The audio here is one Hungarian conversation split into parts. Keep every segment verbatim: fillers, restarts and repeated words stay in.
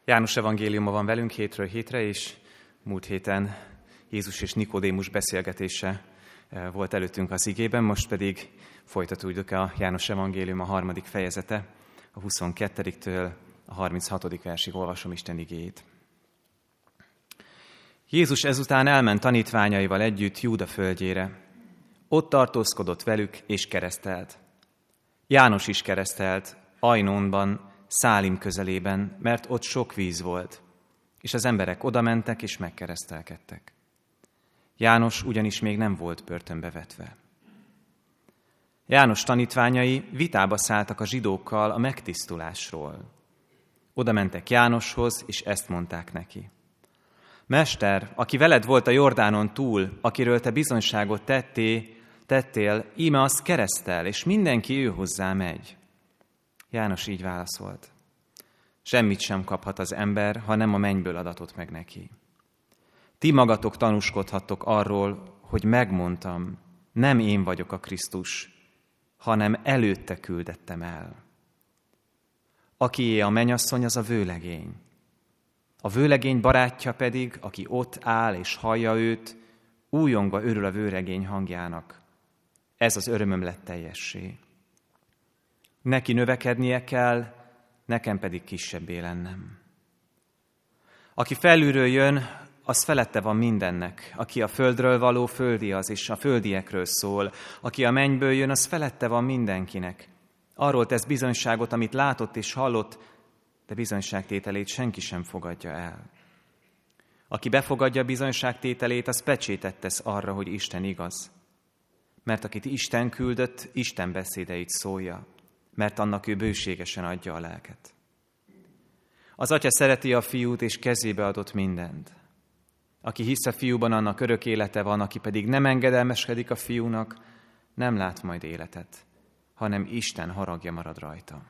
János evangéliuma van velünk hétről hétre, és múlt héten Jézus és Nikodémus beszélgetése volt előttünk az igében, most pedig folytatódik a János evangélium a harmadik fejezete, a huszonkettediktől a harminchatodik versig olvasom Isten igéjét. Jézus ezután elment tanítványaival együtt Júda földjére. Ott tartózkodott velük és keresztelt. János is keresztelt, Ajnónban, Szálim közelében, mert ott sok víz volt, és az emberek odamentek és megkeresztelkedtek. János ugyanis még nem volt börtönbe vetve. János tanítványai vitába szálltak a zsidókkal a megtisztulásról. Oda mentek Jánoshoz, és ezt mondták neki. Mester, aki veled volt a Jordánon túl, akiről te bizonyságot tettél, tettél, íme azt keresztel, és mindenki ő hozzá megy. János így válaszolt. Semmit sem kaphat az ember, ha nem a mennyből adatot meg neki. Ti magatok tanúskodhattok arról, hogy megmondtam, nem én vagyok a Krisztus, hanem előtte küldettem el. Akié a mennyasszony, az a vőlegény. A vőlegény barátja pedig, aki ott áll és hallja őt, újongva örül a vőlegény hangjának. Ez az örömöm lett teljessé. Neki növekednie kell, nekem pedig kisebbé lennem. Aki felülről jön, az felette van mindennek. Aki a földről való, földi az, és a földiekről szól. Aki a mennyből jön, az felette van mindenkinek. Arról tesz bizonyságot, amit látott és hallott, de bizonyságtételét senki sem fogadja el. Aki befogadja a bizonyságtételét, az pecsétet tesz arra, hogy Isten igaz. Mert akit Isten küldött, Isten beszédeit szólja, mert annak ő bőségesen adja a lelket. Az atya szereti a fiút, és kezébe adott mindent. Aki hisz a fiúban, annak örök élete van, aki pedig nem engedelmeskedik a fiúnak, nem lát majd életet, hanem Isten haragja marad rajta.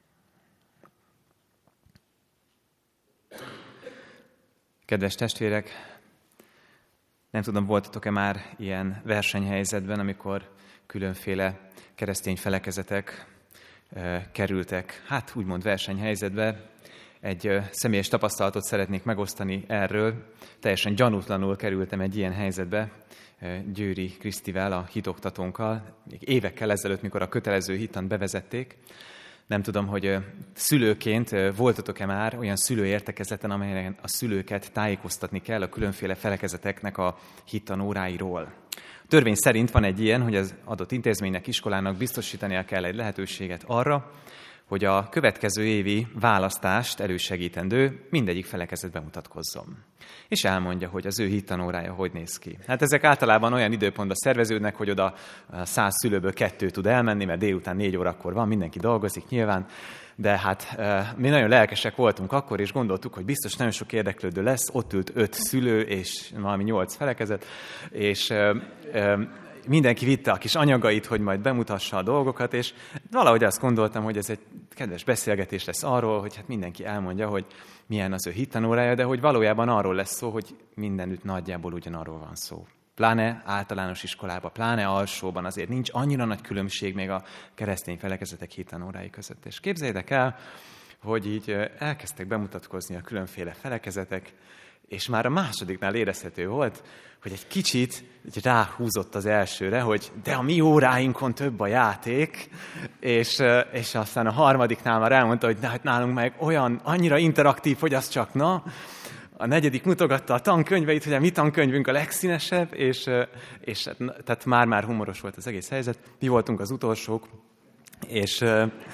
Kedves testvérek, nem tudom, voltatok-e már ilyen versenyhelyzetben, amikor különféle keresztény felekezetek e, kerültek, hát úgymond versenyhelyzetbe. Egy e, személyes tapasztalatot szeretnék megosztani erről. Teljesen gyanútlanul kerültem egy ilyen helyzetbe, e, Győri Krisztivel, a hitoktatónkkal, még évekkel ezelőtt, mikor a kötelező hittant bevezették. Nem tudom, hogy szülőként voltatok-e már olyan szülőértekezleten, amelyen a szülőket tájékoztatni kell a különféle felekezeteknek a hittanóráiról. A törvény szerint van egy ilyen, hogy az adott intézménynek, iskolának biztosítania kell egy lehetőséget arra, hogy a következő évi választást elősegítendő mindegyik felekezet bemutatkozzon. És elmondja, hogy az ő hittanórája hogy néz ki. Hát ezek általában olyan időpontban szerveződnek, hogy oda száz szülőből kettő tud elmenni, mert délután négy órakor van, mindenki dolgozik nyilván, de hát mi nagyon lelkesek voltunk akkor, és gondoltuk, hogy biztos nagyon sok érdeklődő lesz, ott ült öt szülő, és valami nyolc felekezet, és mindenki vitte a kis anyagait, hogy majd bemutassa a dolgokat, és valahogy azt gondoltam, hogy ez egy kedves beszélgetés lesz arról, hogy hát mindenki elmondja, hogy milyen az ő hittanórája, de hogy valójában arról lesz szó, hogy mindenütt nagyjából ugyanarról van szó. Pláne általános iskolában, pláne alsóban azért nincs annyira nagy különbség még a keresztény felekezetek hittanórái között. És képzeljétek el, hogy így elkezdtek bemutatkozni a különféle felekezetek, és már a másodiknál érezhető volt, hogy egy kicsit így ráhúzott az elsőre, hogy de a mi óráinkon több a játék, és, és aztán a harmadiknál már elmondta, hogy hát nálunk meg olyan, annyira interaktív, hogy az csak na. A negyedik mutogatta a tankönyveit, hogy a mi tankönyvünk a legszínesebb, és, és tehát már-már humoros volt az egész helyzet. Mi voltunk az utolsók, és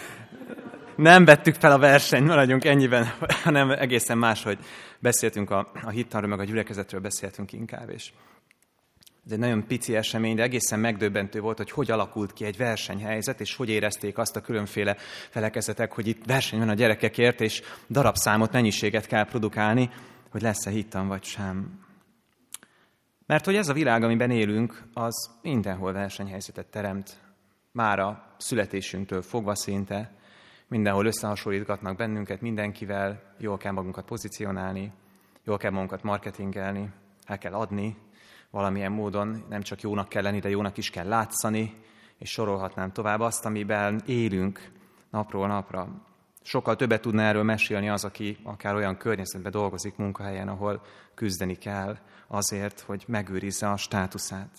nem vettük fel a versenyt, maradjunk ennyiben, hanem egészen máshogy beszéltünk a, a hittanról, meg a gyülekezetről beszéltünk inkább, és ez egy nagyon pici esemény, de egészen megdöbbentő volt, hogy hogy alakult ki egy versenyhelyzet, és hogy érezték azt a különféle felekezetek, hogy itt verseny van a gyerekekért, és darabszámot, mennyiséget kell produkálni, hogy lesz-e hittan vagy sem. Mert hogy ez a világ, amiben élünk, az mindenhol versenyhelyzetet teremt, már a születésünktől fogva szinte, mindenhol összehasonlítgatnak bennünket mindenkivel, jól kell magunkat pozícionálni, jól kell magunkat marketingelni, el kell adni valamilyen módon, nem csak jónak kell lenni, de jónak is kell látszani, és sorolhatnám tovább azt, amiben élünk napról napra. Sokkal többet tudna erről mesélni az, aki akár olyan környezetben dolgozik munkahelyen, ahol küzdeni kell azért, hogy megőrizze a státuszát.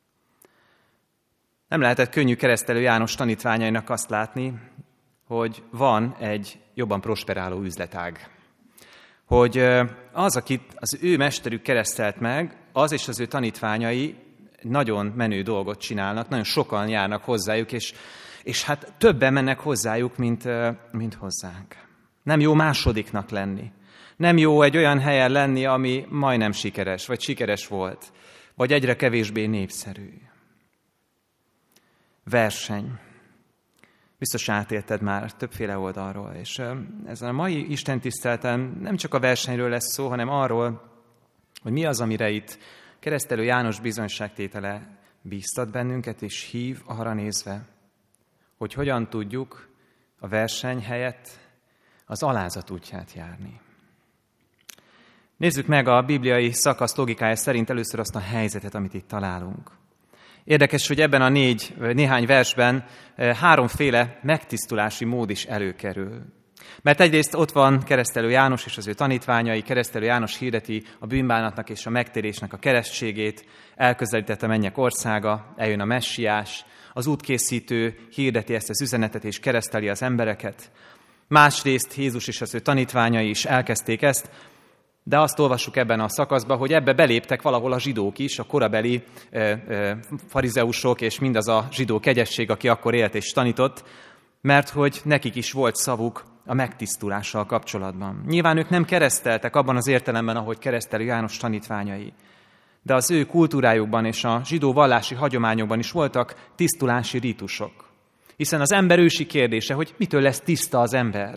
Nem lehetett könnyű Keresztelő János tanítványainak azt látni, hogy van egy jobban prosperáló üzletág. Hogy az, akit az ő mesterük keresztelt meg, az és az ő tanítványai nagyon menő dolgot csinálnak, nagyon sokan járnak hozzájuk, és, és hát többen mennek hozzájuk, mint, mint hozzánk. Nem jó másodiknak lenni. Nem jó egy olyan helyen lenni, ami majdnem sikeres, vagy sikeres volt, vagy egyre kevésbé népszerű. Verseny. Biztos átélted már többféle oldalról, és ezen a mai istentiszteleten nem csak a versenyről lesz szó, hanem arról, hogy mi az, amire itt Keresztelő János bizonyságtétele bíztat bennünket, és hív arra nézve, hogy hogyan tudjuk a verseny helyett az alázat útját járni. Nézzük meg a bibliai szakasz logikája szerint először azt a helyzetet, amit itt találunk. Érdekes, hogy ebben a négy, néhány versben háromféle megtisztulási mód is előkerül. Mert egyrészt ott van Keresztelő János és az ő tanítványai, Keresztelő János hirdeti a bűnbánatnak és a megtérésnek a keresztségét, elközelített a mennyek országa, eljön a messiás, az útkészítő hirdeti ezt az üzenetet és kereszteli az embereket. Másrészt Jézus és az ő tanítványai is elkezdték ezt, de azt olvassuk ebben a szakaszban, hogy ebbe beléptek valahol a zsidók is, a korabeli e, e, farizeusok és mindaz a zsidó kegyesség, aki akkor élt és tanított, mert hogy nekik is volt szavuk a megtisztulással kapcsolatban. Nyilván ők nem kereszteltek abban az értelemben, ahogy Keresztelő János tanítványai, de az ő kultúrájukban és a zsidó vallási hagyományokban is voltak tisztulási rítusok. Hiszen az ember ősi kérdése, hogy mitől lesz tiszta az ember.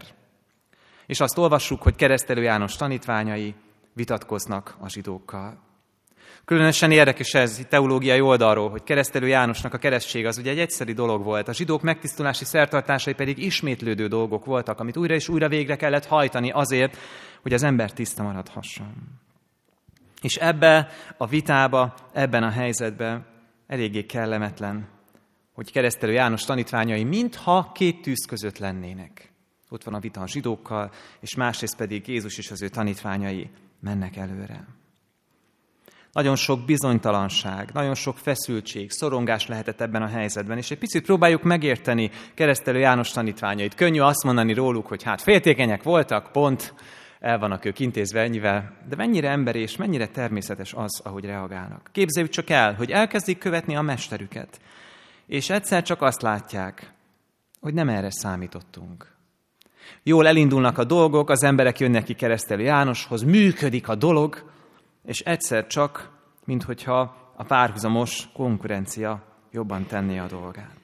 És azt olvassuk, hogy Keresztelő János tanítványai vitatkoznak a zsidókkal. Különösen érdekes ez teológiai oldalról, hogy Keresztelő Jánosnak a keresztség az ugye egy egyszeri dolog volt, a zsidók megtisztulási szertartásai pedig ismétlődő dolgok voltak, amit újra és újra végre kellett hajtani azért, hogy az ember tiszta maradhasson. És ebbe a vitába, ebben a helyzetben eléggé kellemetlen, hogy Keresztelő János tanítványai mintha két tűz között lennének. Ott van a vita a zsidókkal, és másrészt pedig Jézus és az ő tanítványai mennek előre. Nagyon sok bizonytalanság, nagyon sok feszültség, szorongás lehetett ebben a helyzetben, és egy picit próbáljuk megérteni Keresztelő János tanítványait. Könnyű azt mondani róluk, hogy hát féltékenyek voltak, pont, el vannak ők intézve ennyivel, de mennyire emberi és mennyire természetes az, ahogy reagálnak. Képzeljük csak el, hogy elkezdik követni a mesterüket, és egyszer csak azt látják, hogy nem erre számítottunk. Jól elindulnak a dolgok, az emberek jönnek ki Keresztelő Jánoshoz, működik a dolog, és egyszer csak, minthogyha a párhuzamos konkurencia jobban tenné a dolgát.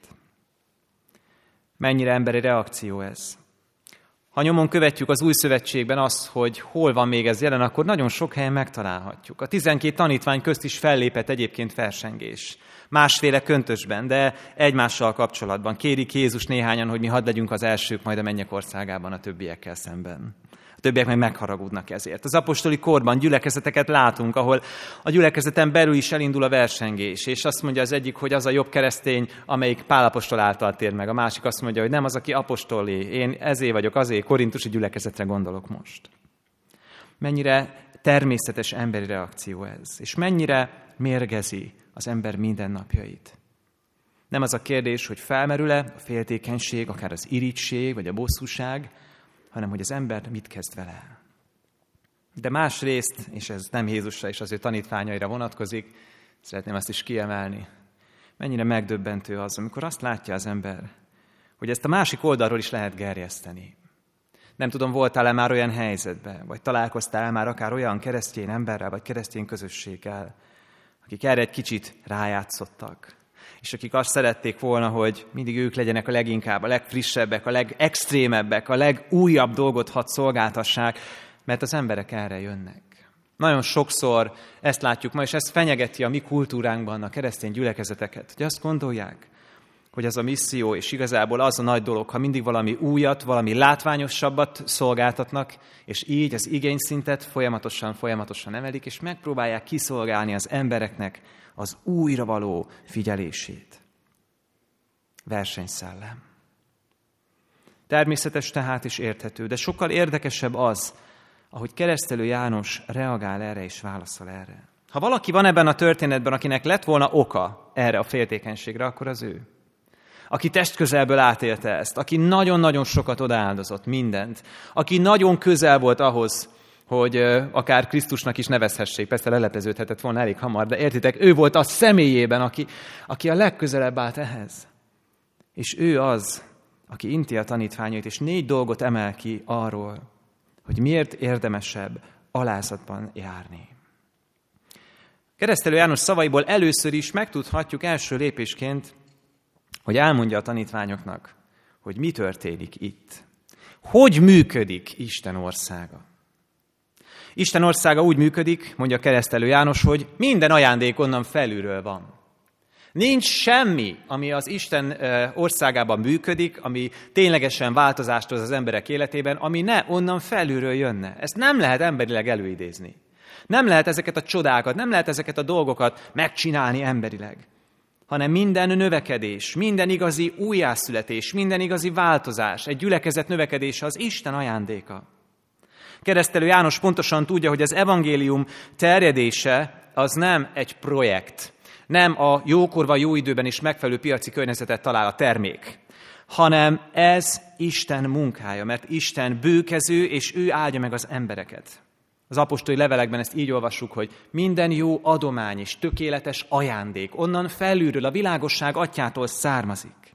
Mennyire emberi reakció ez? Ha nyomon követjük az Új Szövetségben azt, hogy hol van még ez jelen, akkor nagyon sok helyen megtalálhatjuk. A tizenkét tanítvány közt is fellépett egyébként versengés. Másféle köntösben, de egymással kapcsolatban. Kérik Jézus néhányan, hogy mi hadd legyünk az elsők majd a mennyek országában a többiekkel szemben. A többiek meg megharagudnak ezért. Az apostoli korban gyülekezeteket látunk, ahol a gyülekezeten belül is elindul a versengés, és azt mondja az egyik, hogy az a jobb keresztény, amelyik Pál apostol által tér meg. A másik azt mondja, hogy nem az, aki apostolé. Én ezé vagyok, azért korintusi gyülekezetre gondolok most. Mennyire természetes emberi reakció ez, és mennyire mérgezi az ember mindennapjait. Nem az a kérdés, hogy felmerül-e a féltékenység, akár az irigység, vagy a bosszúság, hanem hogy az ember mit kezd vele. De másrészt, és ez nem Jézusra és az ő tanítványaira vonatkozik, szeretném azt is kiemelni, mennyire megdöbbentő az, amikor azt látja az ember, hogy ezt a másik oldalról is lehet gerjeszteni. Nem tudom, voltál-e már olyan helyzetben, vagy találkoztál már akár olyan keresztény emberrel, vagy keresztény közösséggel, akik erre egy kicsit rájátszottak, és akik azt szerették volna, hogy mindig ők legyenek a leginkább, a legfrissebbek, a legextrémebbek, a legújabb dolgot hadd szolgáltassák, mert az emberek erre jönnek. Nagyon sokszor ezt látjuk ma, és ez fenyegeti a mi kultúránkban a keresztény gyülekezeteket, hogy azt gondolják, hogy az a misszió, és igazából az a nagy dolog, ha mindig valami újat, valami látványosabbat szolgáltatnak, és így az igényszintet folyamatosan, folyamatosan emelik, és megpróbálják kiszolgálni az embereknek az újra való figyelését. Versenyszellem. Természetes tehát is érthető, de sokkal érdekesebb az, ahogy Keresztelő János reagál erre és válaszol erre. Ha valaki van ebben a történetben, akinek lett volna oka erre a féltékenységre, akkor az ő. Aki testközelből átélte ezt, aki nagyon-nagyon sokat odaáldozott mindent, aki nagyon közel volt ahhoz, hogy akár Krisztusnak is nevezhessék, persze lelepleződhetett volna elég hamar, de értitek, ő volt a személyében, aki, aki a legközelebb állt ehhez. És ő az, aki inti a tanítványait, és négy dolgot emel ki arról, hogy miért érdemesebb alázatban járni. Keresztelő János szavaiból először is megtudhatjuk első lépésként, hogy elmondja a tanítványoknak, hogy mi történik itt. Hogy működik Isten országa? Isten országa úgy működik, mondja Keresztelő János, hogy minden ajándék onnan felülről van. Nincs semmi, ami az Isten országában működik, ami ténylegesen változást hoz az emberek életében, ami ne onnan felülről jönne. Ezt nem lehet emberileg előidézni. Nem lehet ezeket a csodákat, nem lehet ezeket a dolgokat megcsinálni emberileg, hanem minden növekedés, minden igazi újjászületés, minden igazi változás, egy gyülekezet növekedése az Isten ajándéka. Keresztelő János pontosan tudja, hogy az evangélium terjedése az nem egy projekt, nem a jókorban, jó időben is megfelelő piaci környezetet talál a termék, hanem ez Isten munkája, mert Isten bőkező, és ő áldja meg az embereket. Az apostoli levelekben ezt így olvassuk, hogy minden jó adomány és tökéletes ajándék onnan felülről, a világosság atyától származik.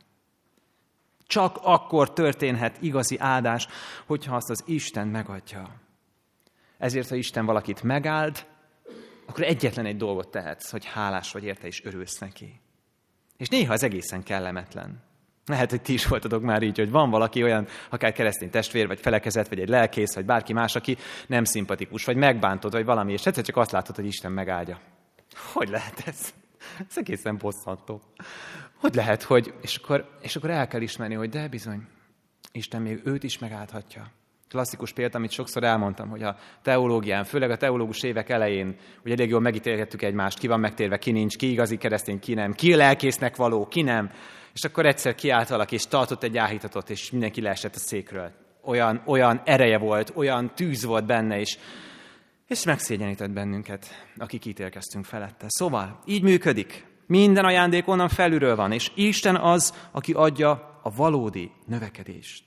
Csak akkor történhet igazi áldás, hogyha azt az Isten megadja. Ezért, ha Isten valakit megáld, akkor egyetlen egy dolgot tehetsz, hogy hálás vagy érte és örülsz neki. És néha ez egészen kellemetlen. Lehet, hogy ti is voltatok már így, hogy van valaki olyan, akár keresztény testvér, vagy felekezet, vagy egy lelkész, vagy bárki más, aki nem szimpatikus, vagy megbántod, vagy valami, és egyszer csak azt látod, hogy Isten megáldja. Hogy lehet ez? Ez egészen bosszantó. Hogy lehet, hogy... És akkor, és akkor el kell ismerni, hogy de bizony, Isten még őt is megáldhatja. Klasszikus példa, amit sokszor elmondtam, hogy a teológián, főleg a teológus évek elején, hogy elég jól megítélhettük egymást, ki van megtérve, ki nincs, ki igazi keresztény, ki nem, ki lelkésznek való, ki nem. És akkor egyszer kiállt valaki, és tartott egy áhítatot, és mindenki leesett a székről. Olyan, olyan ereje volt, olyan tűz volt benne, és, és megszégyenített bennünket, akik ítélkeztünk felette. Szóval így működik. Minden ajándék onnan felülről van, és Isten az, aki adja a valódi növekedést.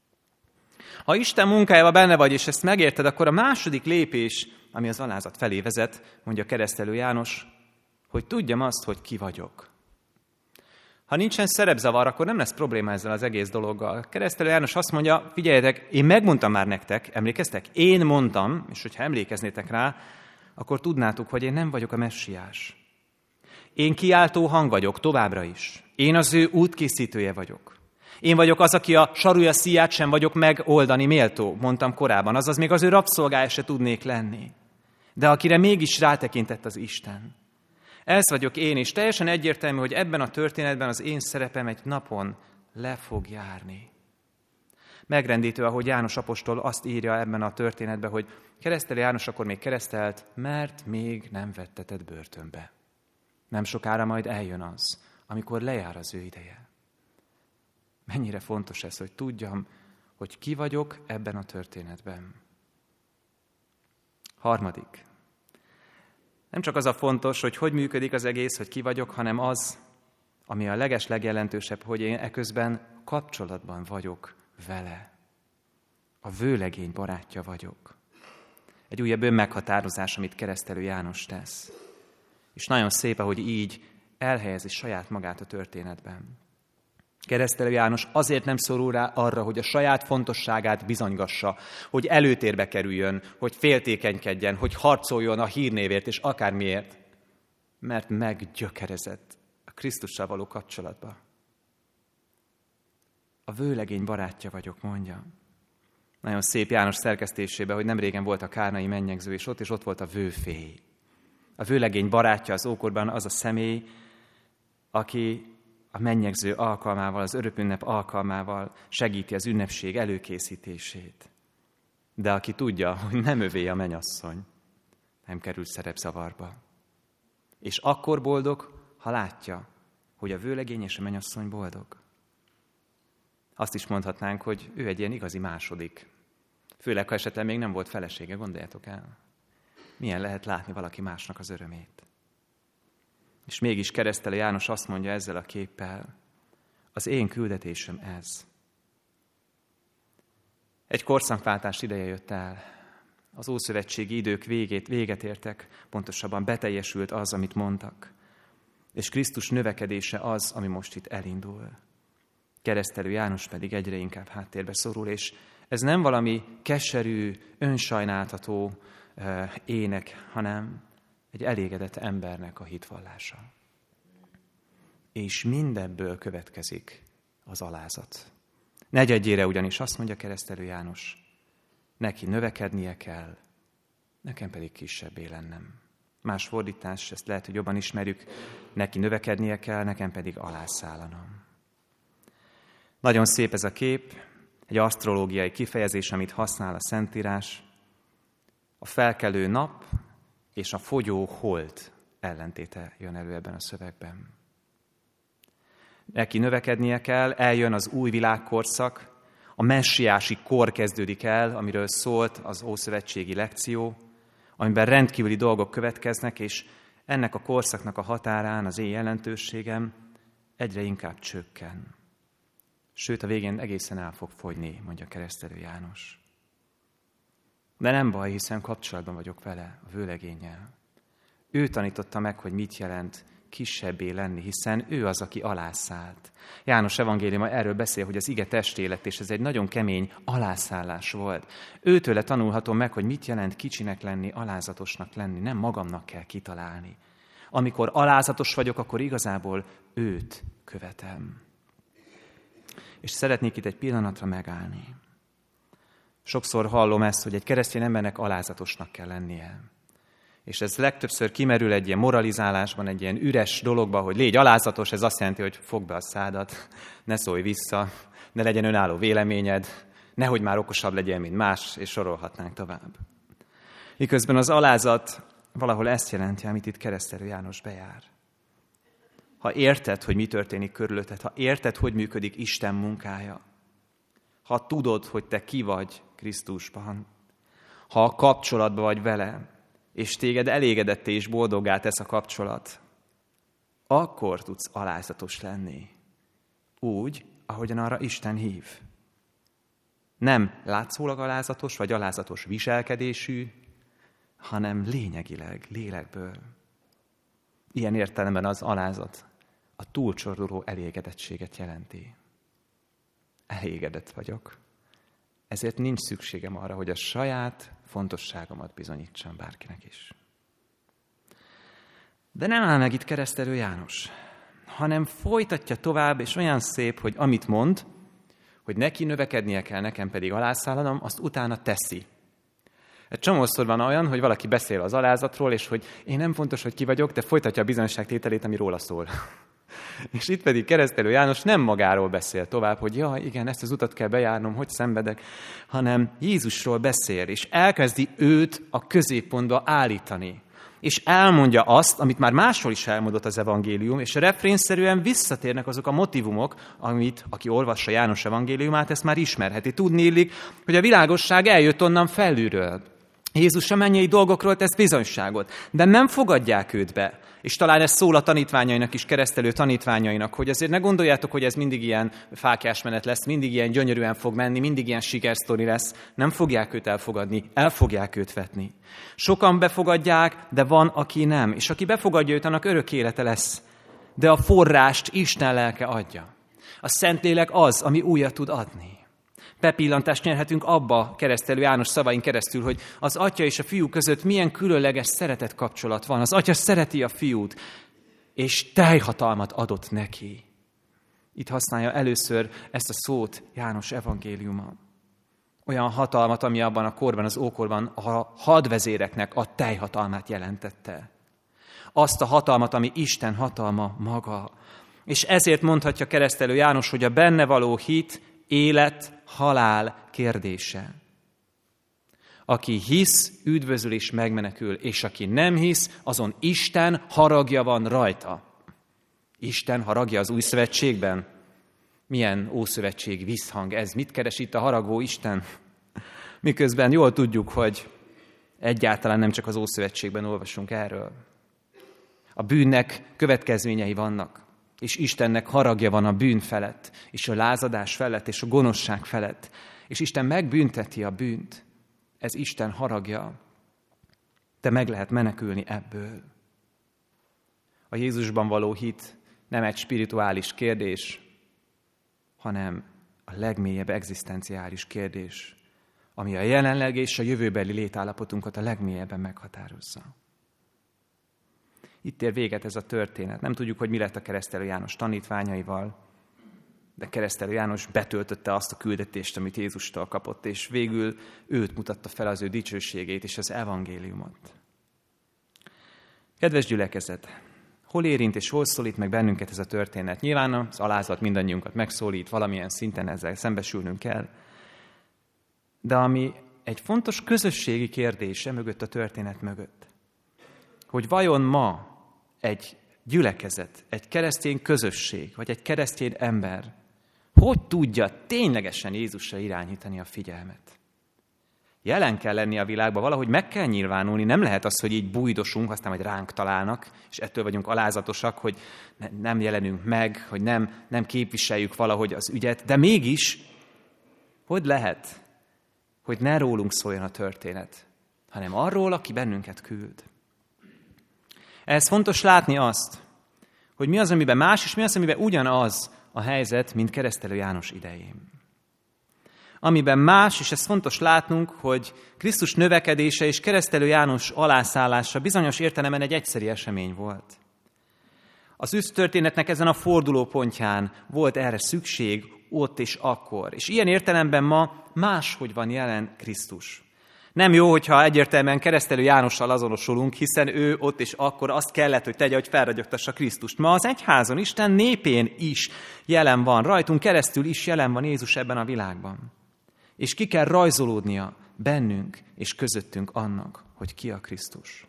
Ha Isten munkájában benne vagy, és ezt megérted, akkor a második lépés, ami az alázat felé vezet, mondja Keresztelő János, hogy tudjam azt, hogy ki vagyok. Ha nincsen szerepzavar, akkor nem lesz probléma ezzel az egész dologgal. Keresztelő János azt mondja, figyeljetek, én megmondtam már nektek, emlékeztek? Én mondtam, és hogyha emlékeznétek rá, akkor tudnátok, hogy én nem vagyok a messiás. Én kiáltó hang vagyok, továbbra is. Én az ő útkészítője vagyok. Én vagyok az, aki a sarúja szíját sem vagyok megoldani méltó, mondtam korábban, azaz még az ő rabszolgája se tudnék lenni. De akire mégis rátekintett az Isten. Ez vagyok én, és teljesen egyértelmű, hogy ebben a történetben az én szerepem egy napon le fog járni. Megrendítő, ahogy János apostol azt írja ebben a történetben, hogy Keresztelő János akkor még keresztelt, mert még nem vetteted börtönbe. Nem sokára majd eljön az, amikor lejár az ő ideje. Mennyire fontos ez, hogy tudjam, hogy ki vagyok ebben a történetben. Harmadik. Nem csak az a fontos, hogy hogy működik az egész, hogy ki vagyok, hanem az, ami a leges legjelentősebb, hogy én eközben kapcsolatban vagyok vele. A vőlegény barátja vagyok. Egy újabb önmeghatározás, amit Keresztelő János tesz. És nagyon szép, hogy így elhelyezi saját magát a történetben. Keresztelő János azért nem szorul rá arra, hogy a saját fontosságát bizonygassa, hogy előtérbe kerüljön, hogy féltékenykedjen, hogy harcoljon a hírnévért és akármiért, mert meggyökerezett a Krisztussal való kapcsolatba. A vőlegény barátja vagyok, mondja. Nagyon szép János szerkesztésében, hogy nem régen volt a kárnai mennyegző, és ott és ott volt a vőfély. A vőlegény barátja az ókorban az a személy, aki a mennyegző alkalmával, az örökünnep alkalmával segíti az ünnepség előkészítését. De aki tudja, hogy nem övé a mennyasszony, nem kerül szerepzavarba. És akkor boldog, ha látja, hogy a vőlegény és a mennyasszony boldog. Azt is mondhatnánk, hogy ő egy ilyen igazi második. Főleg, ha esetleg még nem volt felesége, gondoljátok el. Milyen lehet látni valaki másnak az örömét. És mégis keresztelő János azt mondja ezzel a képpel, az én küldetésem ez. Egy korszakváltás ideje jött el. Az ószövetségi idők végét, véget értek, pontosabban beteljesült az, amit mondtak. És Krisztus növekedése az, ami most itt elindul. Keresztelő János pedig egyre inkább háttérbe szorul, és ez nem valami keserű, önsajnáltató uh, ének, hanem egy elégedett embernek a hitvallása. És mindebből következik az alázat. Negyedjére ugyanis azt mondja keresztelő János, neki növekednie kell, nekem pedig kisebbé lennem. Más fordítás, ezt lehet, hogy jobban ismerjük, neki növekednie kell, nekem pedig alászállanom. Nagyon szép ez a kép, egy asztrológiai kifejezés, amit használ a Szentírás. A felkelő nap és a fogyó hold ellentéte jön elő ebben a szövegben. Neki növekednie kell, eljön az új világkorszak, a messiási kor kezdődik el, amiről szólt az ószövetségi lekció, amiben rendkívüli dolgok következnek, és ennek a korszaknak a határán az én jelentőségem egyre inkább csökken. Sőt, a végén egészen el fog fogyni, mondja keresztelő János. De nem baj, hiszen kapcsolatban vagyok vele, a vőlegénnyel. Ő tanította meg, hogy mit jelent kisebbé lenni, hiszen ő az, aki alászállt. János evangéliuma erről beszél, hogy az ige testé lett, és ez egy nagyon kemény alászállás volt. Őtőle tanulhatom meg, hogy mit jelent kicsinek lenni, alázatosnak lenni, nem magamnak kell kitalálni. Amikor alázatos vagyok, akkor igazából őt követem. És szeretnék itt egy pillanatra megállni. Sokszor hallom ezt, hogy egy keresztény embernek alázatosnak kell lennie. És ez legtöbbször kimerül egy ilyen moralizálásban, egy ilyen üres dologban, hogy légy alázatos, ez azt jelenti, hogy fogd be a szádat, ne szólj vissza, ne legyen önálló véleményed, nehogy már okosabb legyél, mint más, és sorolhatnánk tovább. Miközben az alázat valahol ezt jelenti, amit itt keresztelő János bejár. Ha érted, hogy mi történik körülötted, ha érted, hogy működik Isten munkája, ha tudod, hogy te ki vagy Krisztusban, ha a kapcsolatban vagy vele, és téged elégedetté és boldoggá tesz a kapcsolat, akkor tudsz alázatos lenni. Úgy, ahogyan arra Isten hív. Nem látszólag alázatos, vagy alázatos viselkedésű, hanem lényegileg, lélekből. Ilyen értelemben az alázat a túlcsorduló elégedettséget jelenti. Elégedett vagyok. Ezért nincs szükségem arra, hogy a saját fontosságomat bizonyítsam bárkinek is. De nem áll meg itt keresztelő János, hanem folytatja tovább, és olyan szép, hogy amit mond, hogy neki növekednie kell, nekem pedig alászállanom, azt utána teszi. Egy csomószor van olyan, hogy valaki beszél az alázatról, és hogy én nem fontos, hogy ki vagyok, de folytatja a bizonyságtételét, ami róla szól. És itt pedig keresztelő János nem magáról beszél tovább, hogy ja, igen, ezt az utat kell bejárnom, hogy szenvedek, hanem Jézusról beszél, és elkezdi őt a középpontba állítani. És elmondja azt, amit már máshol is elmondott az evangélium, és refrénszerűen visszatérnek azok a motivumok, amit, aki olvassa János evangéliumát, ezt már ismerheti. Tudni illik, hogy a világosság eljött onnan felülről. Jézus a mennyei dolgokról tesz bizonyságot, de nem fogadják őt be. És talán ez szól a tanítványainak is, keresztelő tanítványainak, hogy azért ne gondoljátok, hogy ez mindig ilyen fáklyásmenet lesz, mindig ilyen gyönyörűen fog menni, mindig ilyen sikersztori lesz. Nem fogják őt elfogadni, el fogják őt vetni. Sokan befogadják, de van, aki nem. És aki befogadja őt, annak örök élete lesz. De a forrást Isten lelke adja. A Szentlélek az, ami újat tud adni. Bepillantást nyerhetünk abba, keresztelő János szavain keresztül, hogy az atya és a fiú között milyen különleges szeretet kapcsolat van. Az atya szereti a fiút, és teljhatalmat adott neki. Itt használja először ezt a szót János evangéliuma. Olyan hatalmat, ami abban a korban, az ókorban a hadvezéreknek a teljhatalmát jelentette. Azt a hatalmat, ami Isten hatalma maga. És ezért mondhatja keresztelő János, hogy a benne való hit, élet, halál kérdése. Aki hisz, üdvözül és megmenekül, és aki nem hisz, azon Isten haragja van rajta. Isten haragja az új szövetségben? Milyen ószövetségi visszhang ez? Mit keres itt a haragvó Isten? Miközben jól tudjuk, hogy egyáltalán nem csak az Ószövetségben olvasunk erről. A bűnnek következményei vannak, és Istennek haragja van a bűn felett, és a lázadás felett, és a gonoszság felett. És Isten megbünteti a bűnt. Ez Isten haragja. De meg lehet menekülni ebből. A Jézusban való hit nem egy spirituális kérdés, hanem a legmélyebb egzisztenciális kérdés, ami a jelenleg és a jövőbeli létállapotunkat a legmélyebben meghatározza. Itt ér véget ez a történet. Nem tudjuk, hogy mi lett a Keresztelő János tanítványaival, de Keresztelő János betöltötte azt a küldetést, amit Jézustól kapott, és végül őt mutatta fel, az ő dicsőségét és az evangéliumot. Kedves gyülekezet, hol érint és hol szólít meg bennünket ez a történet? Nyilván az alázat mindannyiunkat megszólít, valamilyen szinten ezzel szembesülnünk kell. De ami egy fontos közösségi kérdés mögött, a történet mögött, hogy vajon ma egy gyülekezet, egy keresztény közösség, vagy egy keresztény ember hogy tudja ténylegesen Jézusra irányítani a figyelmet? Jelen kell lenni a világban, valahogy meg kell nyilvánulni, nem lehet az, hogy így bújdosunk, aztán majd ránk találnak, és ettől vagyunk alázatosak, hogy nem jelenünk meg, hogy nem, nem képviseljük valahogy az ügyet, de mégis, hogy lehet, hogy ne rólunk szóljon a történet, hanem arról, aki bennünket küld. Ehhez fontos látni azt, hogy mi az, amiben más, és mi az, amiben ugyanaz a helyzet, mint Keresztelő János idején. Amiben más, és ez fontos látnunk, hogy Krisztus növekedése és Keresztelő János alászállása bizonyos értelemben egy egyszeri esemény volt. Az üszttörténetnek ezen a fordulópontján volt erre szükség, ott és akkor. És ilyen értelemben ma máshogy van jelen Krisztus. Nem jó, hogyha egyértelműen Keresztelő Jánossal azonosulunk, hiszen ő ott és akkor azt kellett, hogy tegye, hogy felragyogtassa Krisztust. Ma az egyházon, Isten népén is jelen van, rajtunk keresztül is jelen van Jézus ebben a világban. És ki kell rajzolódnia bennünk és közöttünk annak, hogy ki a Krisztus.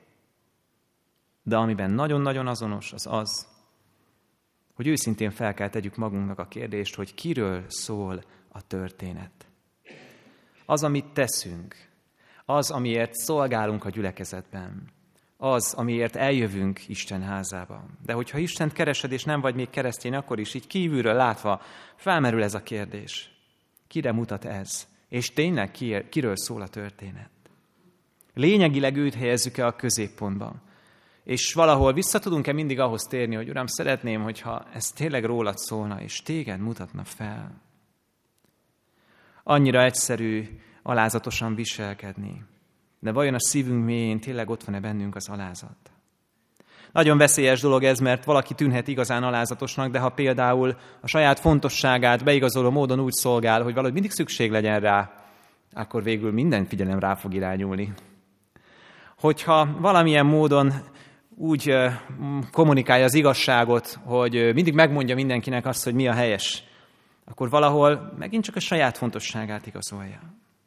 De amiben nagyon-nagyon azonos, az az, hogy őszintén fel kell tegyük magunknak a kérdést, hogy kiről szól a történet. Az, amit teszünk, az, amiért szolgálunk a gyülekezetben, az, amiért eljövünk Isten házába. De hogyha Istent keresed, és nem vagy még keresztény, akkor is így kívülről látva felmerül ez a kérdés. Kire mutat ez? És tényleg kiről szól a történet? Lényegileg őt helyezzük-e a középpontba? És valahol vissza tudunk-e mindig ahhoz térni, hogy Uram, szeretném, hogyha ez tényleg rólad szólna, és téged mutatna fel? Annyira egyszerű alázatosan viselkedni. De vajon a szívünk mélyén tényleg ott van-e bennünk az alázat? Nagyon veszélyes dolog ez, mert valaki tűnhet igazán alázatosnak, de ha például a saját fontosságát beigazoló módon úgy szolgál, hogy valahogy mindig szükség legyen rá, akkor végül minden figyelem rá fog irányulni. Hogyha valamilyen módon úgy kommunikálja az igazságot, hogy mindig megmondja mindenkinek azt, hogy mi a helyes, akkor valahol megint csak a saját fontosságát igazolja.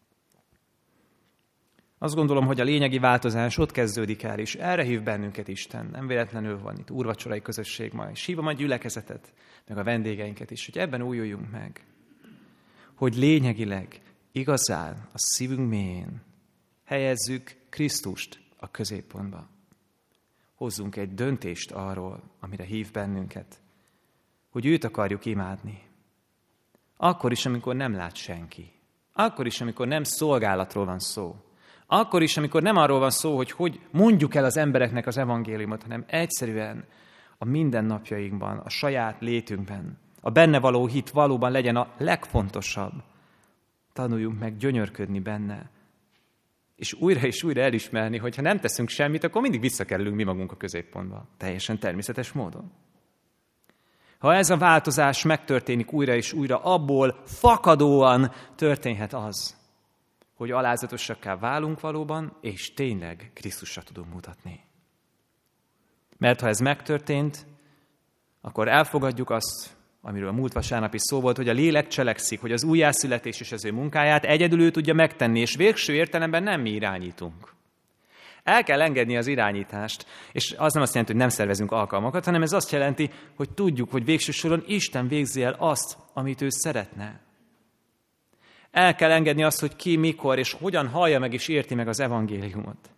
Azt gondolom, hogy a lényegi változás ott kezdődik el, és erre hív bennünket Isten. Nem véletlenül van itt úrvacsorai közösség ma, és hívom a gyülekezetet, meg a vendégeinket is, hogy ebben újuljunk meg. Hogy lényegileg, igazán a szívünk mélyén helyezzük Krisztust a középpontba. Hozzunk egy döntést arról, amire hív bennünket, hogy őt akarjuk imádni. Akkor is, amikor nem lát senki. Akkor is, amikor nem szolgálatról van szó. Akkor is, amikor nem arról van szó, hogy hogy mondjuk el az embereknek az evangéliumot, hanem egyszerűen a mindennapjainkban, a saját létünkben, a benne való hit valóban legyen a legfontosabb. Tanuljunk meg gyönyörködni benne, és újra és újra elismerni, hogy ha nem teszünk semmit, akkor mindig visszakerülünk mi magunk a középpontba. Teljesen természetes módon. Ha ez a változás megtörténik újra és újra, abból fakadóan történhet az, hogy alázatosakká válunk valóban, és tényleg Krisztusra tudunk mutatni. Mert ha ez megtörtént, akkor elfogadjuk azt, amiről a múlt vasárnap is szó volt, hogy a lélek cselekszik, hogy az újjászületés és az ő munkáját egyedül ő tudja megtenni, és végső értelemben nem mi irányítunk. El kell engedni az irányítást, és az nem azt jelenti, hogy nem szervezünk alkalmakat, hanem ez azt jelenti, hogy tudjuk, hogy végső soron Isten végzi el azt, amit ő szeretne. El kell engedni azt, hogy ki, mikor és hogyan hallja meg és érti meg az evangéliumot.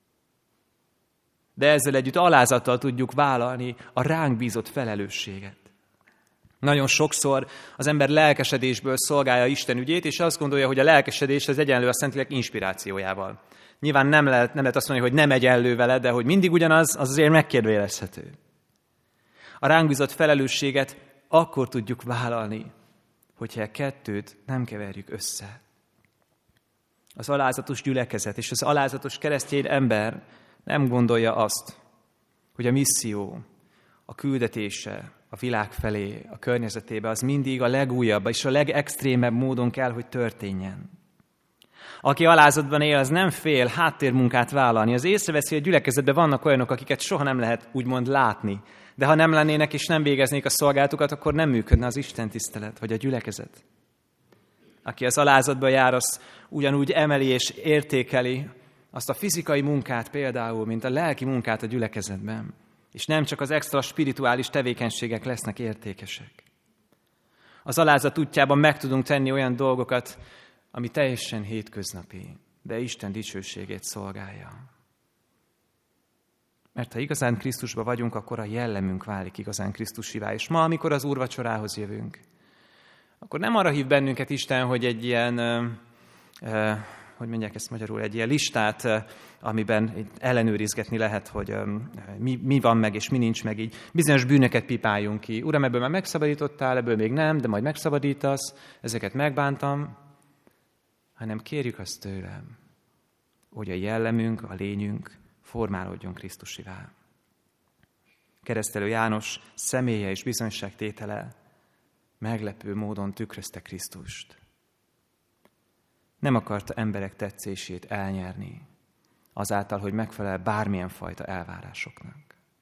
De ezzel együtt alázattal tudjuk vállalni a ránk bízott felelősséget. Nagyon sokszor az ember lelkesedésből szolgálja Isten ügyét, és azt gondolja, hogy a lelkesedés az egyenlő a Szentlélek inspirációjával. Nyilván nem lehet, nem lehet azt mondani, hogy nem egyenlő vele, de hogy mindig ugyanaz, az azért megkérdőjelezhető. A ránk bízott felelősséget akkor tudjuk vállalni, hogyha a kettőt nem keverjük össze. Az alázatos gyülekezet és az alázatos keresztény ember nem gondolja azt, hogy a misszió, a küldetése a világ felé, a környezetébe, az mindig a legújabb és a legextrémebb módon kell, hogy történjen. Aki alázatban él, az nem fél háttérmunkát vállalni. Az észreveszi, hogy a gyülekezetben vannak olyanok, akiket soha nem lehet úgymond látni. De ha nem lennének és nem végeznék a szolgálatukat, akkor nem működne az istentisztelet, vagy a gyülekezet. Aki az alázatban jár, az ugyanúgy emeli és értékeli azt a fizikai munkát például, mint a lelki munkát a gyülekezetben. És nem csak az extra spirituális tevékenységek lesznek értékesek. Az alázat útjában meg tudunk tenni olyan dolgokat, ami teljesen hétköznapi, de Isten dicsőségét szolgálja. Mert ha igazán Krisztusban vagyunk, akkor a jellemünk válik igazán Krisztusivá. És ma, amikor az úrvacsorához jövünk, akkor nem arra hív bennünket Isten, hogy egy ilyen, uh, uh, hogy mondják ezt magyarul, egy ilyen listát, uh, amiben ellenőrizgetni lehet, hogy um, mi, mi van meg és mi nincs meg, így bizonyos bűnöket pipáljunk ki. Uram, ebből már megszabadítottál, ebből még nem, de majd megszabadítasz, ezeket megbántam, hanem kérjük azt tőlem, hogy a jellemünk, a lényünk formálódjon Krisztusivá. Keresztelő János személye és bizonyságtétele meglepő módon tükrözte Krisztust. Nem akarta emberek tetszését elnyerni, azáltal, hogy megfelel bármilyen fajta elvárásoknak.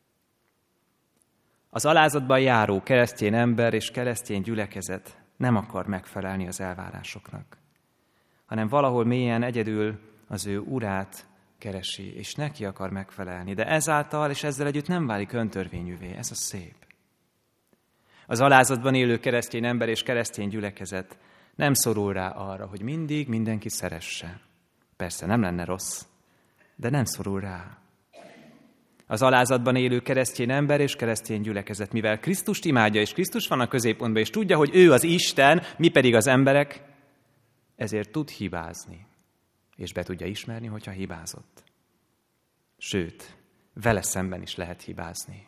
Az alázatban járó keresztény ember és keresztény gyülekezet nem akar megfelelni az elvárásoknak, hanem valahol mélyen egyedül az ő urát keresi, és neki akar megfelelni. De ezáltal és ezzel együtt nem válik öntörvényűvé. Ez a szép. Az alázatban élő keresztény ember és keresztény gyülekezet nem szorul rá arra, hogy mindig mindenki szeresse. Persze nem lenne rossz, de nem szorul rá. Az alázatban élő keresztény ember és keresztény gyülekezet, mivel Krisztust imádja, és Krisztus van a középpontban, és tudja, hogy ő az Isten, mi pedig az emberek, ezért tud hibázni, és be tudja ismerni, hogyha hibázott. Sőt, vele szemben is lehet hibázni.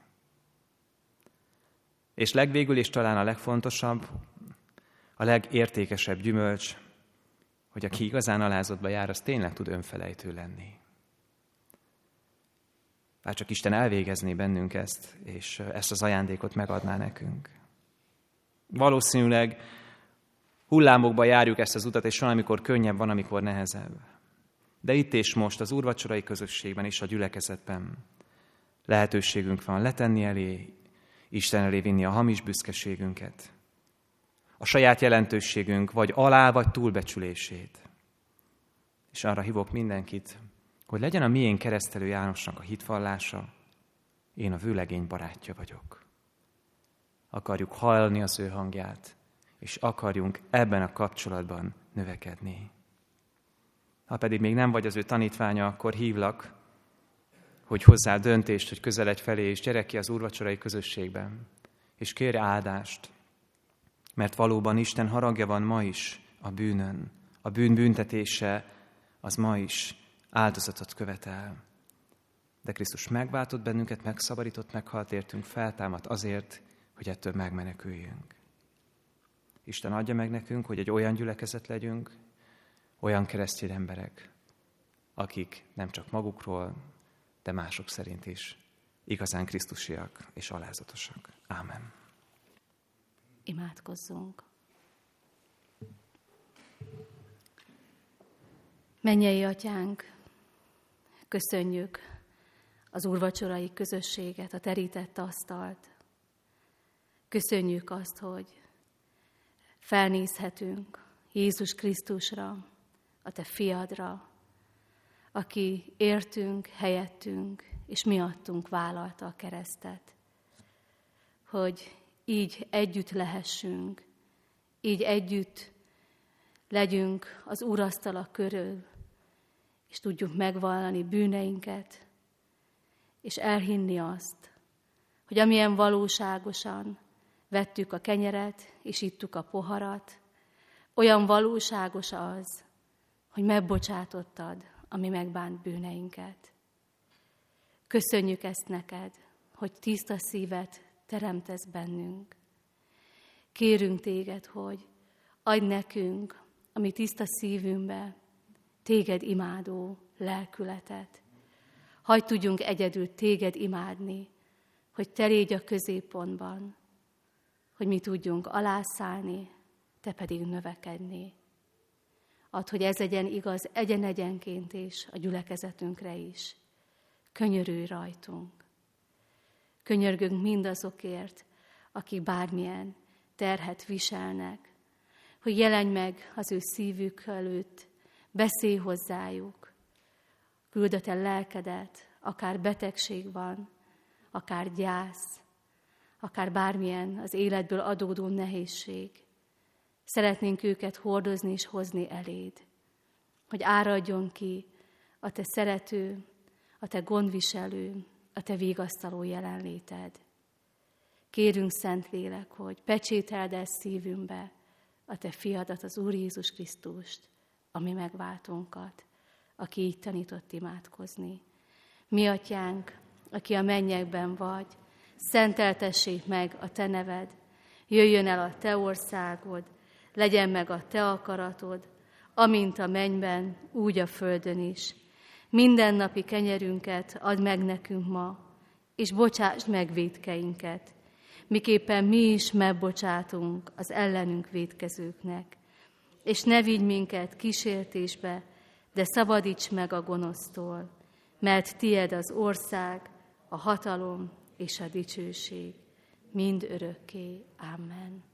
És legvégül, és talán a legfontosabb, a legértékesebb gyümölcs, hogy aki igazán alázottba jár, az tényleg tud önfelejtő lenni. Bár csak Isten elvégezné bennünk ezt, és ezt az ajándékot megadná nekünk. Valószínűleg hullámokba járjuk ezt az utat, és van, amikor könnyebb, van, amikor nehezebb. De itt és most, az úrvacsorai közösségben és a gyülekezetben lehetőségünk van letenni elé, Isten elé vinni a hamis büszkeségünket, a saját jelentőségünk vagy alá, vagy túlbecsülését. És arra hívok mindenkit, hogy legyen a miénk Keresztelő Jánosnak a hitvallása, én a vőlegény barátja vagyok. Akarjuk hallani az ő hangját, és akarjunk ebben a kapcsolatban növekedni. Ha pedig még nem vagy az ő tanítványa, akkor hívlak, hogy hozzá döntést, hogy közeledj felé, és gyere ki az úrvacsorai közösségben, és kérj áldást, mert valóban Isten haragja van ma is a bűnön. A bűn büntetése az ma is áldozatot követel. De Krisztus megváltott bennünket, megszabadított, meghalt értünk, feltámadt azért, hogy ettől megmeneküljünk. Isten adja meg nekünk, hogy egy olyan gyülekezet legyünk, olyan keresztény emberek, akik nem csak magukról, de mások szerint is igazán krisztusiak és alázatosak. Ámen. Imádkozzunk. Mennyei Atyánk, köszönjük az úrvacsorai közösséget, a terített asztalt. Köszönjük azt, hogy felnézhetünk Jézus Krisztusra, a Te fiadra, aki értünk, helyettünk és miattunk vállalta a keresztet. Hogy így együtt lehessünk, így együtt legyünk az úrasztala körül, és tudjuk megvallani bűneinket, és elhinni azt, hogy amilyen valóságosan vettük a kenyeret, és ittuk a poharat, olyan valóságos az, hogy megbocsátottad a mi megbánt bűneinket. Köszönjük ezt neked, hogy tiszta szívet teremtesz bennünk. Kérünk téged, hogy adj nekünk a mi tiszta szívünkbe téged imádó lelkületet. Hadd tudjunk egyedül téged imádni, hogy te légy a középpontban, hogy mi tudjunk alászállni, te pedig növekedni. Add, hogy ez legyen igaz egyen-egyenként és a gyülekezetünkre is. Könyörülj rajtunk. Könyörgünk mindazokért, akik bármilyen terhet viselnek, hogy jelenj meg az ő szívük előtt, beszélj hozzájuk, küld a te lelkedet, akár betegség van, akár gyász, akár bármilyen az életből adódó nehézség. Szeretnénk őket hordozni és hozni eléd, hogy áradjon ki a te szerető, a te gondviselő, a te vigasztaló jelenléted. Kérünk, Szentlélek, hogy pecsételd el szívünkbe a te fiadat, az Úr Jézus Krisztust, a mi megváltónkat, aki így tanított imádkozni. Mi atyánk, aki a mennyekben vagy, szenteltessék meg a te neved, jöjjön el a te országod, legyen meg a te akaratod, amint a mennyben, úgy a földön is. Mindennapi kenyerünket add meg nekünk ma, és bocsásd meg vétkeinket, miképpen mi is megbocsátunk az ellenünk vétkezőknek. És ne vigy minket kísértésbe, de szabadíts meg a gonosztól, mert tied az ország, a hatalom és a dicsőség, mind örökké. Amen.